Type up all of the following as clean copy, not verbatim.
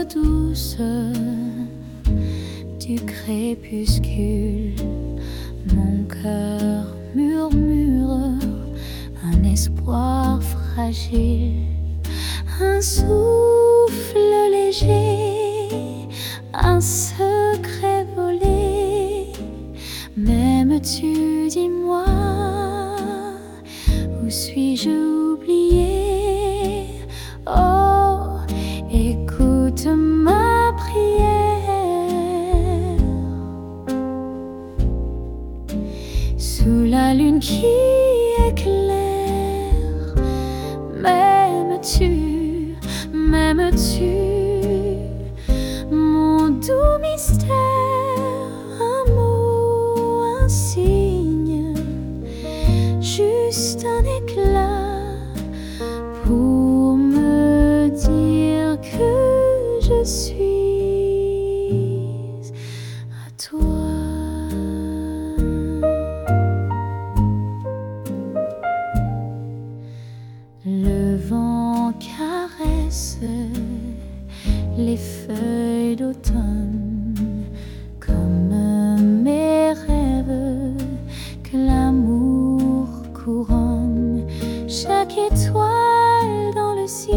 douce du crépuscule, mon cœur murmure un espoir fragile, un souffle léger, un secret volé. M'aimes-tu, dis-moi, où suis-je oublié? Oh, écoute ma prière. Sous la lune qui éclaire, m'aimes-tu, m'aimes-tu, mon doux mystère, un mot, un signe, juste un éclat pour me dire que je suis à toi. Le vent caresse les feuilles d'automne comme mes rêves, que l'amour couronne chaque étoile dans le ciel,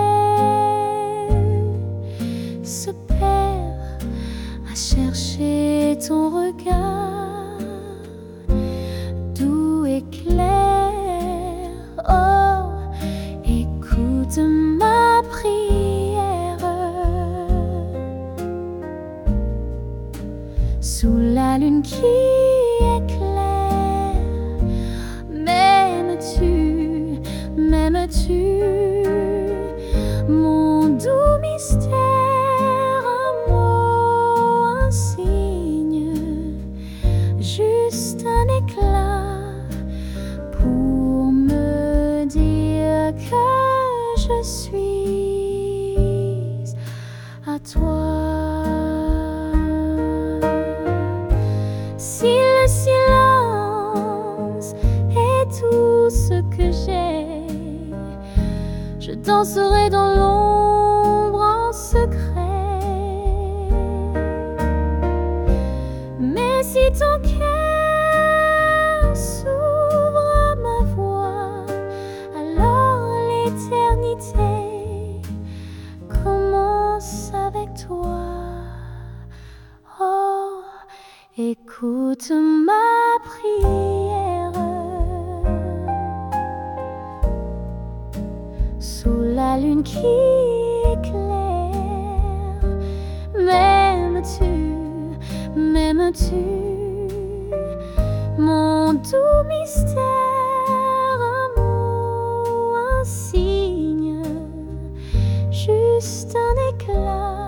se perd à chercher ton regard doux et clair. Oh, écoute ma prière. Sous la lune qui éclaire, m'aimes-tu, m'aimes-tu, mon doux mystère, un mot, un signe, juste un éclat pour me dire que je suis à toi. Si le silence est tout ce que j'ai, je danserai dans l'ombre en secret. Mais si ton cœur s'ouvre à ma voix, alors l'éternité commence avec toi. Oh, écoute ma prière. Sous la lune qui éclaire, m'aimes-tu, m'aimes-tu, mon doux mystère, un mot, un signe, juste un éclat